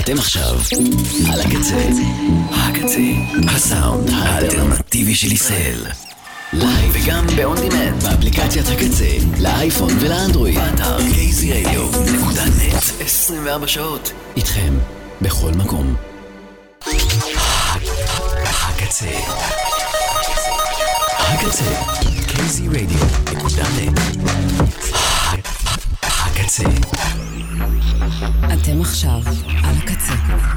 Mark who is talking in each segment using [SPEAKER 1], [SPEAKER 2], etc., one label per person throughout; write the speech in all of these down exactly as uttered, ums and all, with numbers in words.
[SPEAKER 1] אתם עכשיו על הקצה, הקצה, הסאונד האלטרנטיבי של ישראל. לייב וגם ב-on demand באפליקציית הקצה, לאייפון ולאנדרואיד. באתר קייזי רדיו נקודה נט, עשרים וארבע שעות, איתכם בכל מקום. הקצה, הקצה, קייזי רדיו נקודה נט. הקצה.
[SPEAKER 2] אתם עכשיו על הקצה.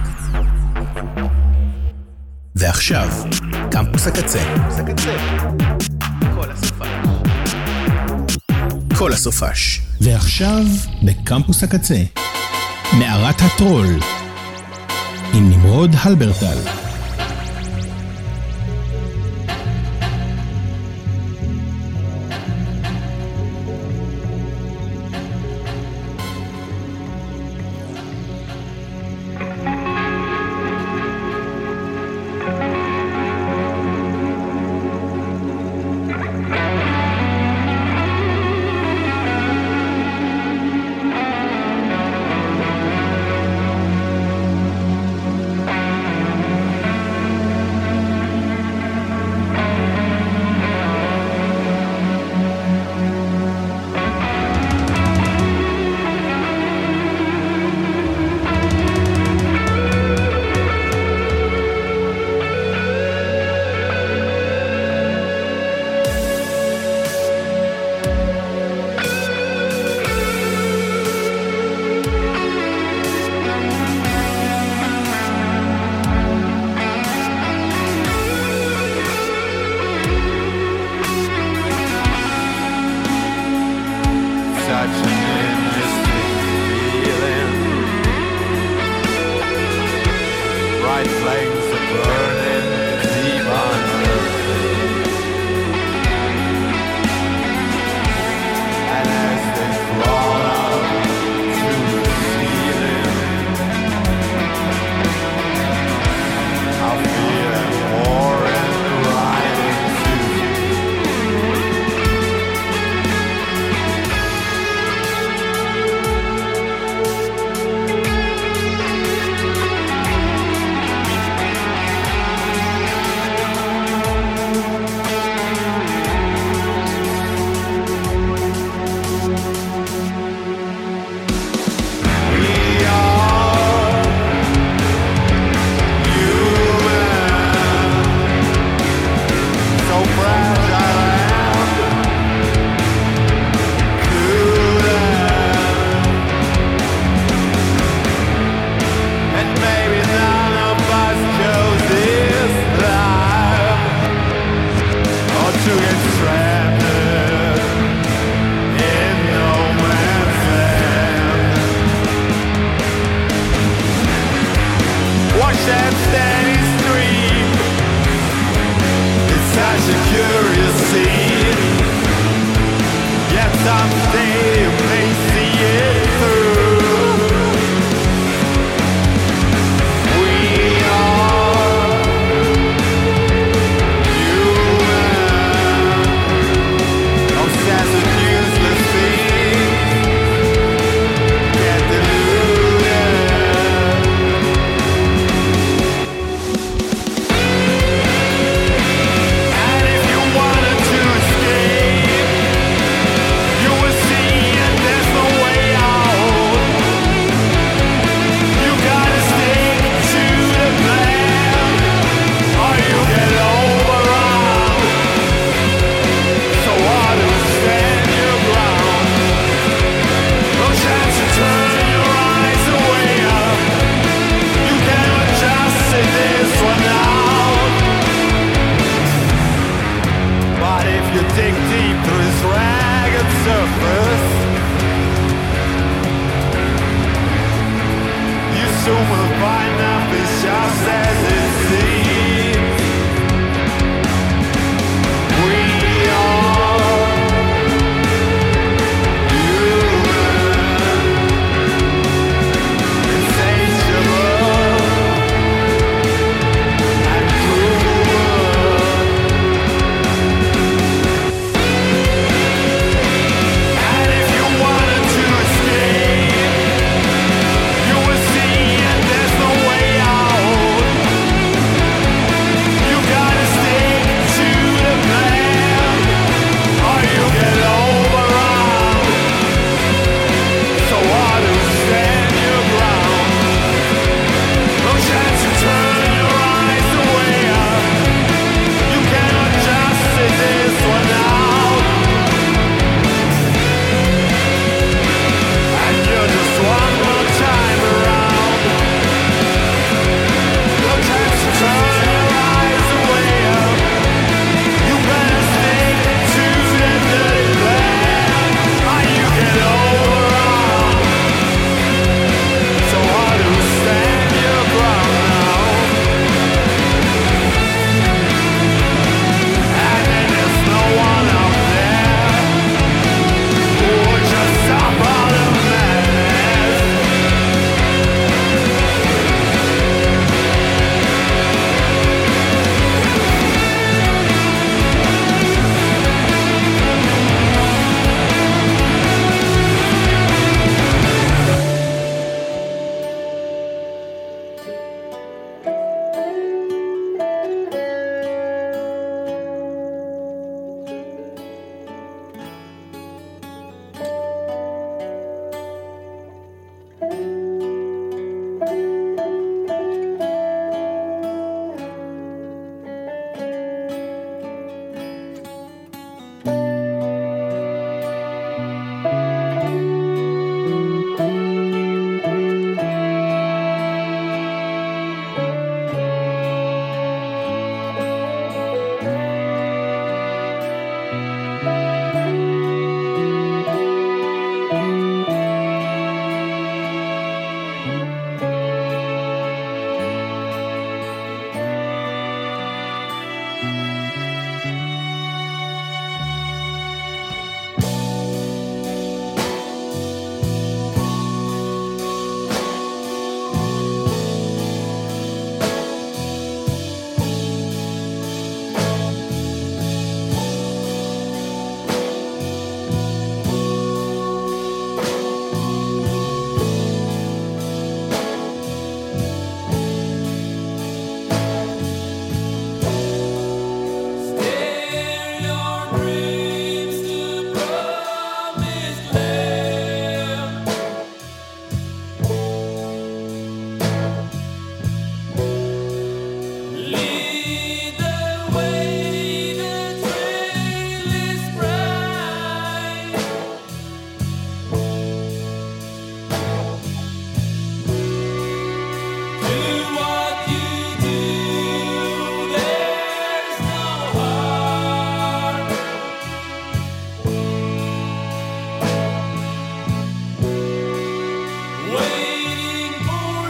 [SPEAKER 3] ועכשיו, קמפוס הקצה.
[SPEAKER 4] כל הסופש.
[SPEAKER 3] כל הסופש. ועכשיו, בקמפוס הקצה, מערת הטרול, עם נמרוד הלברטל.
[SPEAKER 5] There's no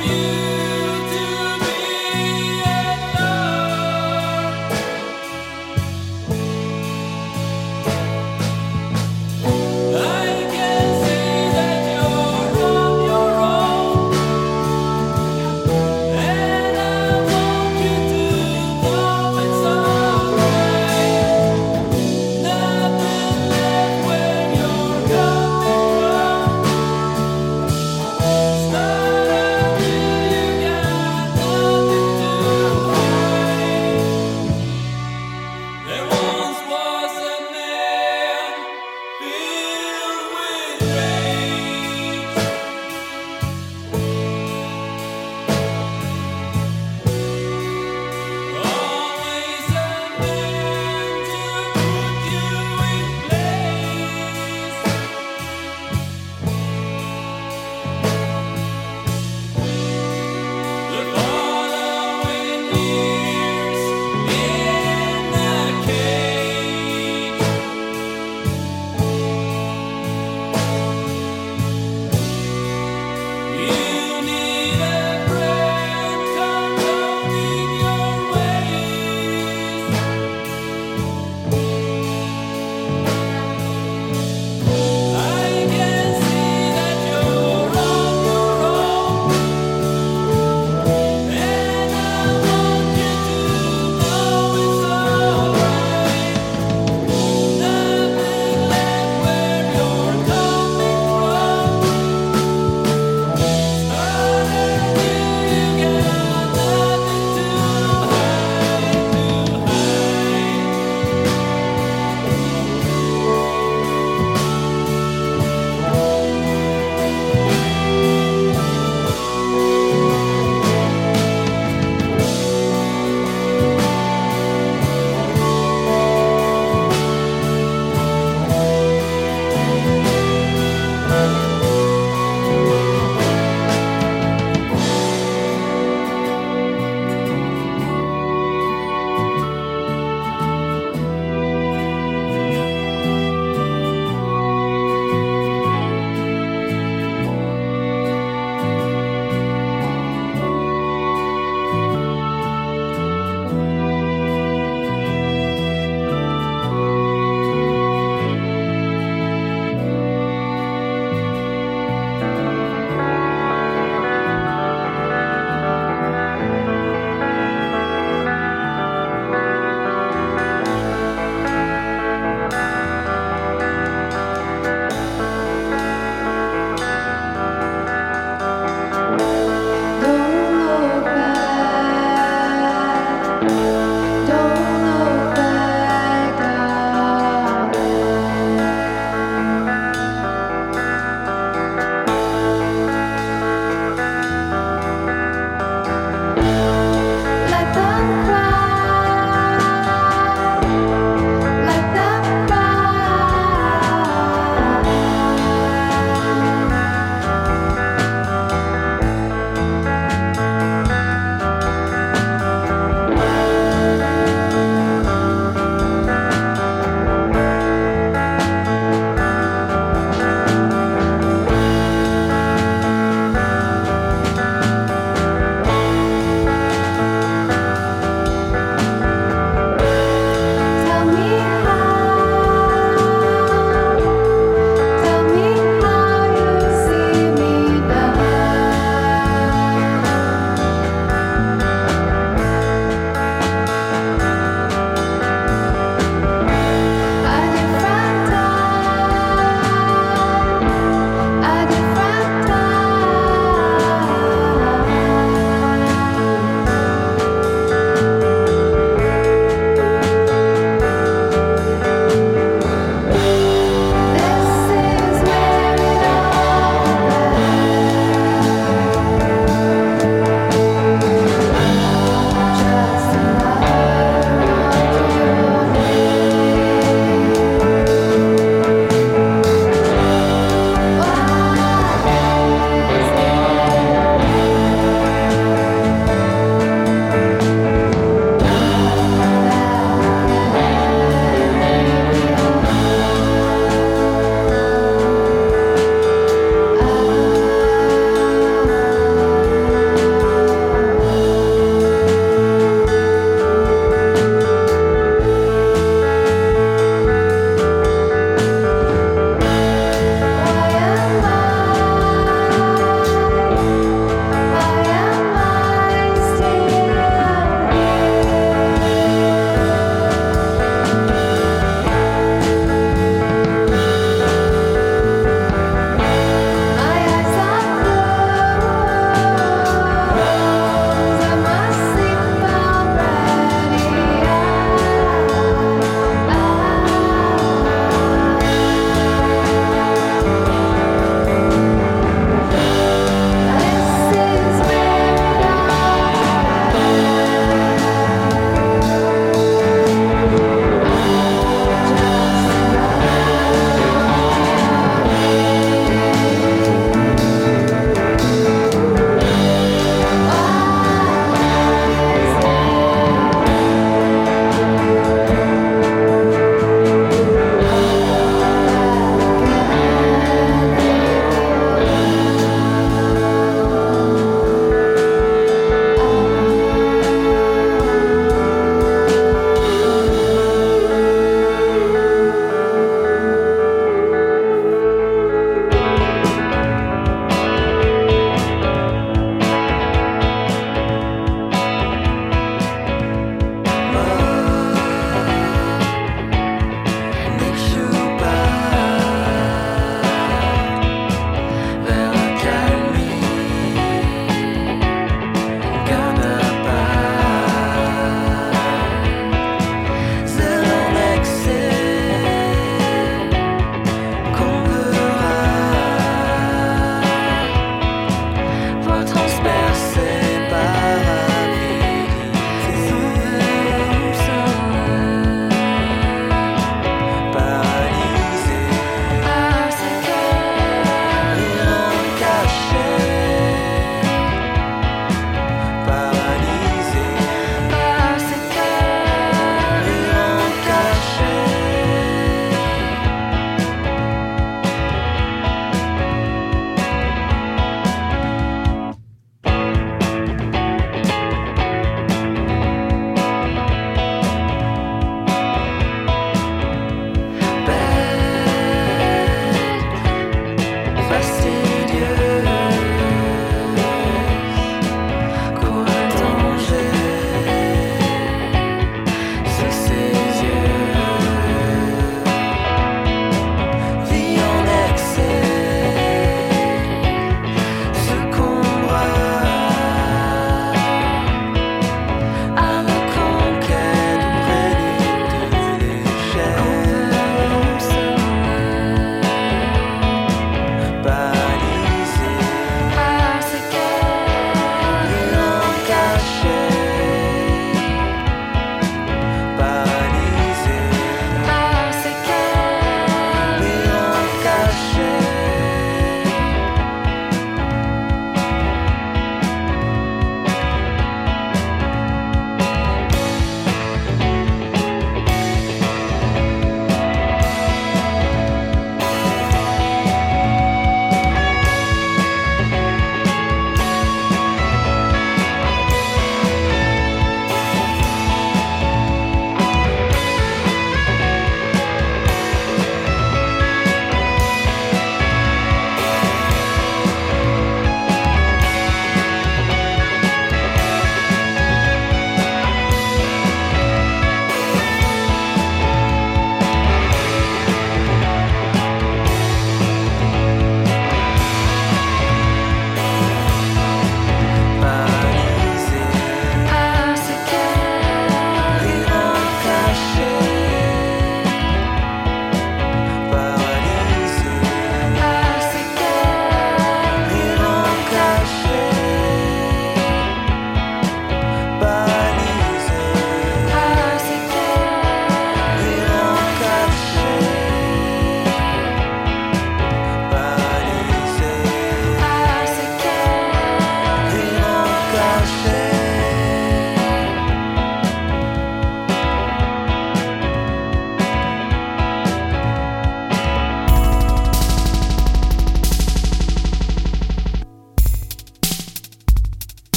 [SPEAKER 4] Start a million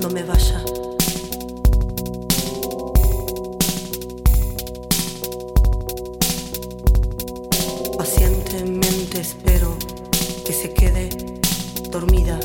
[SPEAKER 4] cuando me vaya. Pacientemente espero que se quede dormida.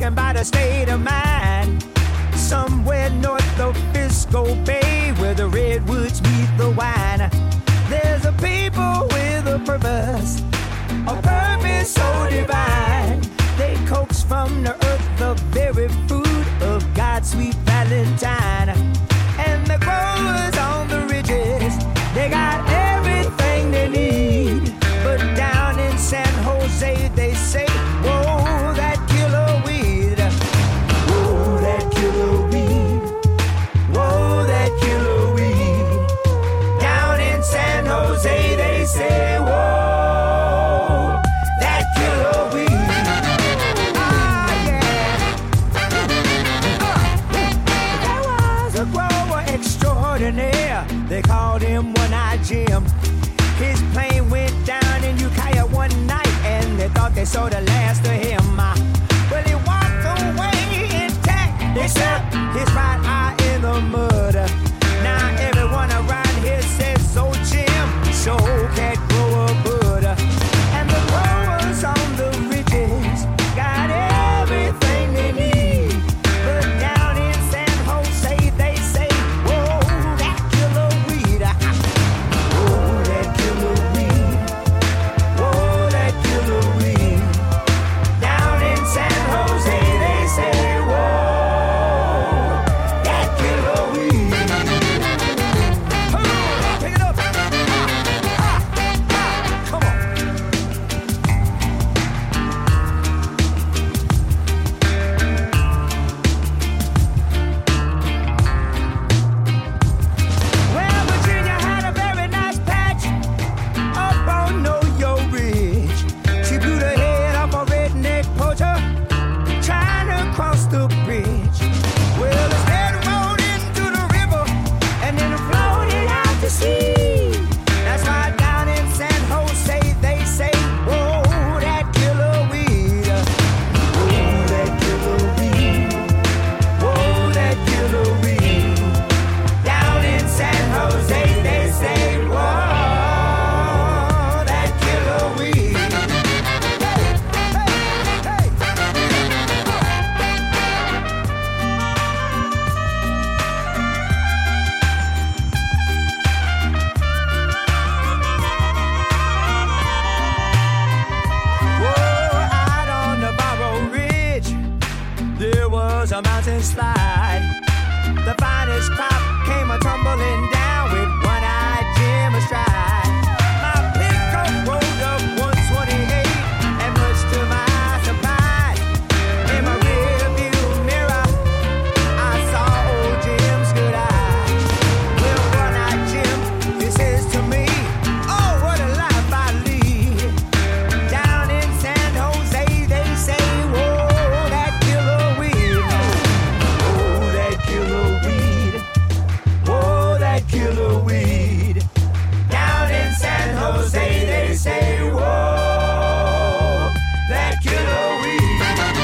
[SPEAKER 5] judging by the state of mind. Somewhere north of Bisco Bay, where the redwoods meet the wine, there's a people with a purpose, a purpose so divine. They coax from the earth the very fruit of God's sweet Valentine. And the growers on the ridges, they got everything they need. But down in San Jose, they say, whoa, that killer weed. Whoa, that killer weed. Whoa, that killer weed. Down in San Jose, they say, whoa, that killer weed. Ah, yeah. Uh, there was a grower extraordinaire. They called him One-Eyed Jim. His plane went down in Ukiah one night, and they thought they saw the last of him. Uh, well, he walked away intact, except his right eye in the mud. Now everyone around here says, "Oh, Jim, sure can't grow a bud." And the growers on the ridges got everything they need. But down in San Jose, they say, "Whoa, that killer weed." Whoa, that killer weed. Whoa, that killer weed. Down in San Jose, they say, "Whoa, that killer weed." Come on, pick it up. Ah, ah, ah. Come on. Well, Virginia had a very nice patch up on Know-Yo Ridge. She blew the head off a redneck poacher trying to cross the bridge. Well, his head rolled into the river and then floated out to sea. That's why down in San Jose they say, "Whoa, that killer weed." Whoa, that killer weed. Whoa, that killer weed. Down in San Jose they say, "Whoa, that killer weed." Hey, hey, hey. Whoa, out on Navarro Ridge, there was a mountain slide. The finest crop came a tumbling down with One-Eyed Jim astride. My pickup rolled up one twenty-eight, and much to my surprise, in my rearview mirror, I saw old Jim's good eye. Well, One-Eyed Jim, he says to me, "Oh, what a life I lead." Down in San Jose, they say, "Whoa, that killer weed." Whoa, that killer weed. Whoa, that killer weed. Down in San Jose, they say, "Whoa, that killer weed."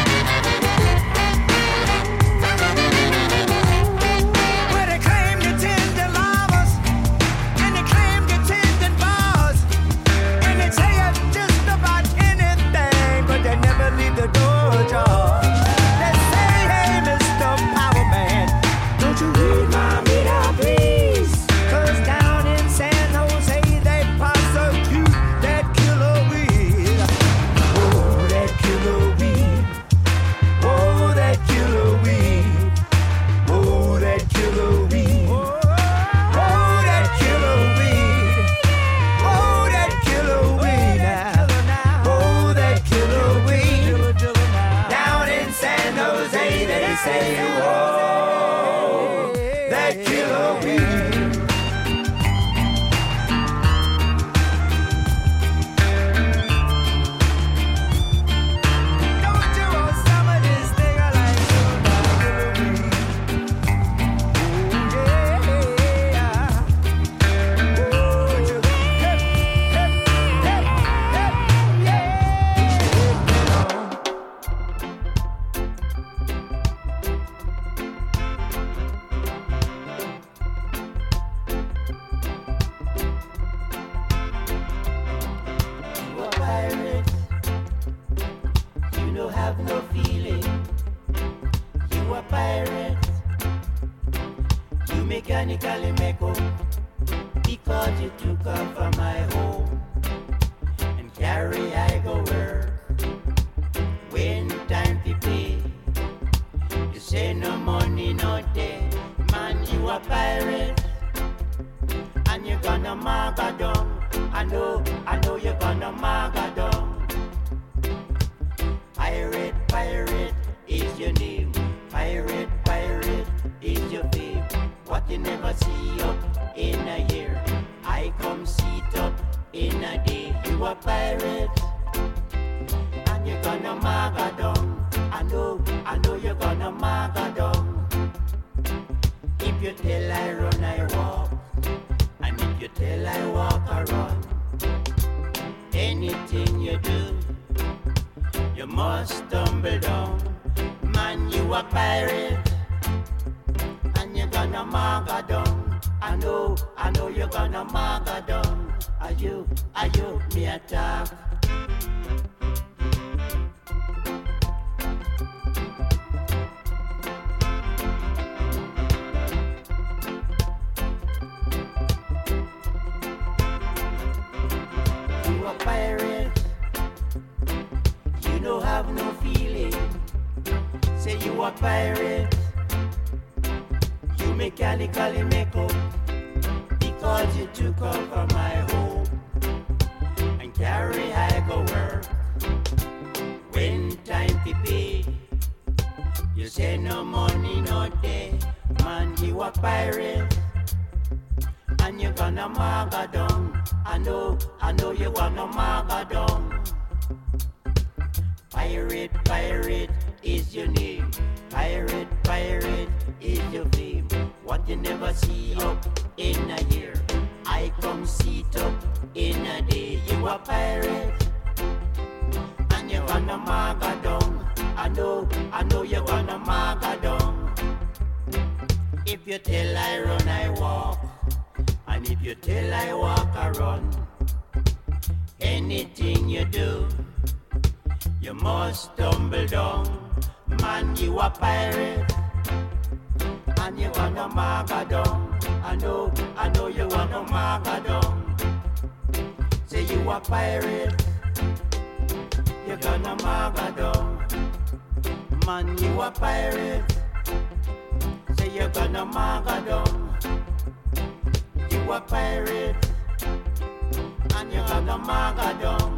[SPEAKER 5] Well, they claim to tend to lavas, and they claim to tend to bars, and they tell you just about anything, but they never leave the door ajar. They say, "Hey, Mister Power Man, don't you read my meter, please? 'Cause down in San Jose, they prosecute that killer weed." Oh, that killer weed. Oh, that killer weed. Oh, that killer weed. Oh, that killer weed. Oh, that killer weed. Oh, that killer weed. Down in San Jose, they say, "Whoa, that killer weed." Don't you want some of this thing I like? That killer weed. Oh, yeah. Ooh, you- hip, hip, hip, hip, yeah.
[SPEAKER 6] mechanically make up because you took off from my home and carry I go work. When time to pay, you say no money, no day. Man, you a pirate, and you gonna magadon. I know, I know you're gonna magadon. Pirate, pirate is your name. Pirate, pirate is your fame. What you never see up in a year, I come see it up in a day. You a pirate, and you're gonna magadon. I know, I know you're gonna magadon. If you tell I run, I walk, and if you tell I walk, I run. Anything you do, you must stumble down. Man, you a pirate, and you're gonna magadon. I know, I know you're gonna magadon. Are you, are you me attack? You a pirate, you don't have no feeling. Say you a pirate, you mechanically make up because you took off from my home and carry I go work. When time to pay, you say no money, no day. Man, you a pirate, and you gonna magadon. I know, I know you gonna magadon. Pirate, pirate is your name. Pirate, pirate is your fame. What you never see up in a year, I come see it up in a day. You a pirate, and you gonna magadon. I know, I know you gonna magadon. If you tell I run, I walk, and if you tell I walk, I run. Anything you do, you must stumble down. Man, you a pirate, and you wanna magadon. I know, I know you wanna magadon. Say you a pirate, you gonna magadon. Man, you a pirate, say you gonna magadon. You a pirate, and you gonna magadon.